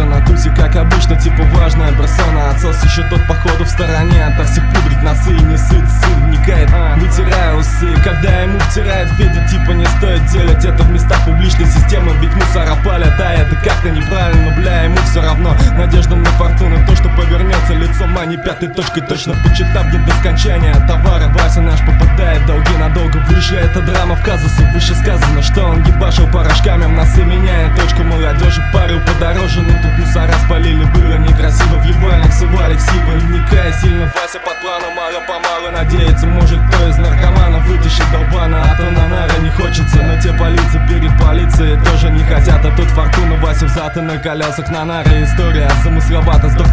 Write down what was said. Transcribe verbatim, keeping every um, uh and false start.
Вася на тусе, как обычно, типа важная персона. Отсос еще тот походу в стороне, от всех пудрить носы и не сыт, сын вникает, вытирая усы. Когда ему втирает Федя, типа не стоит делать это в местах публичной системы, ведь мусора палят, а это как-то неправильно, бля, ему все равно. Надежда на фортуну, то, что повернется лицом, а не пятой точкой, точно почитав день до скончания товара. Вася наш попадает, долги надолго выше, это драма в казусу. Выше сказано, что он ебашил порошками в носы, меняя точку молодежи, парил подороже. Но тут мусора спалили, было некрасиво, в ебальник сували ксивы, не вникая сильно. Вася под планом, мало-помалу надеется, может кто из наркоманов вытащит долбана, а то на нары не хочется. Но те полиции перед полицией тоже не хотят, а тут фортуна Вася взад и на колесах на нары. История замысловата, сдох